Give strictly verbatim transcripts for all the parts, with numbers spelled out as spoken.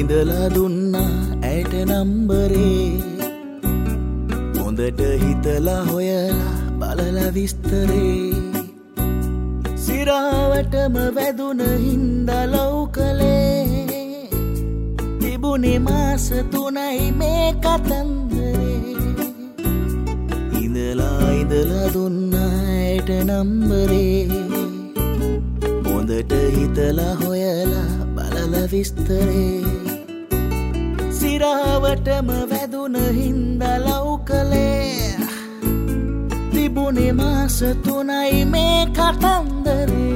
ඉඳලා දුන්නා ඇයට නම්බරේ හොඳට හිතලා හොයලා බලලා විස්තරේ සිරාවටම වැදුන හින්දා ලව් කළේ තිබුණේ මාස තුනයි මේ කතන්දරේ ඉඳලා ඉඳලා දුන්නා ඇයට නම්බරේ හොඳට හිතලා හොයලා බලලා විස්තරේ සිරාවටම වැදුන හින්දා ලව් කළේ තිබුණේ මාස තුනයි මේ කතන්දරේ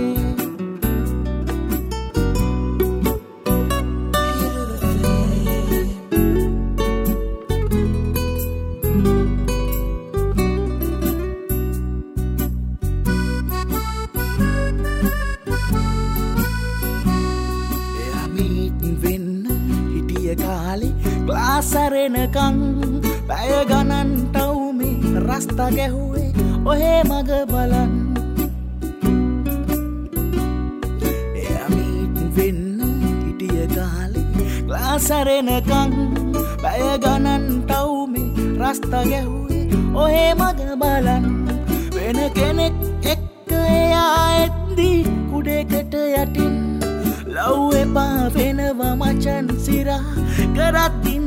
සරෙනකං පැය ගණන් ටවුමේ රස්තා ගැහුවේ ඔහේ මග බලන් එයමීත් වෙන්න හිටිය කාලේ ක්ලාසරෙනකං පැය ගණන් ටවුමේ රස්තා ගැහුවේ ඔහේ මග බලන් වෙන කෙනෙක් එක්ක එයා එද්දී කුඩේකට යටින් ලව් එපා වෙනවා මචන් සිරා කරත්තින්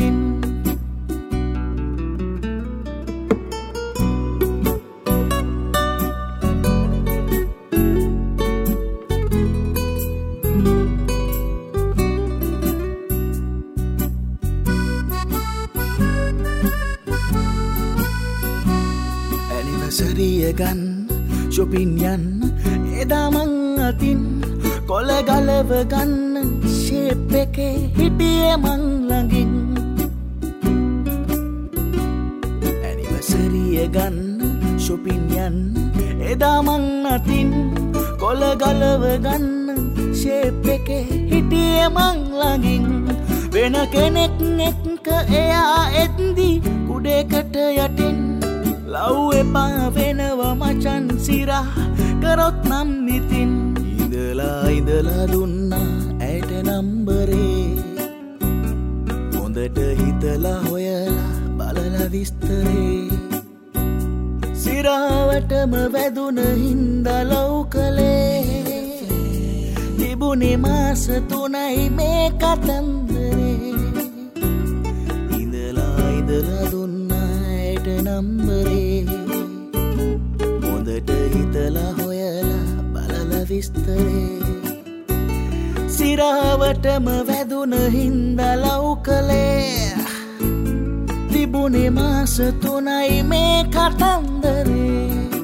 ඇනිවර්සරිය ගන්න shopping යන්න එදා මං අතින් කොළ ගලව ගන්න ෂේප් එකේ හිටියේ මං ළඟින් ඇනිවර්සරිය ගන්න shopping යන්න එදා මං අතින් කොළ ගලව ගන්න ෂේප් එකේ හිටියේ මං ළඟින් වෙන කෙනෙක් එක්ක එයා එද්දී කුඩේකට යටින් ලව් එපා වෙනවා මචන් සිරා කරොත් නම් ඉතින් ඉඳලා ඉඳලා දුන්නා ඇයට නම්බරේ හොඳට හිතලා හොයලා බලලා විස්තරේ සිරාවටම වැදුන හින්දා ලව් කළේ තිබුණේ මාස තුනයි මේ කතන්දරේ ඉඳලා ඉඳලා දුන්නා ඇයට නම්බරේ හොඳට හිතලා හොයලා බලලා විස්තරේ සිරාවටම වැදුන හින්දා ලව් කළේ තිබුණේ මාස තුනයි මේ කතන්දරේ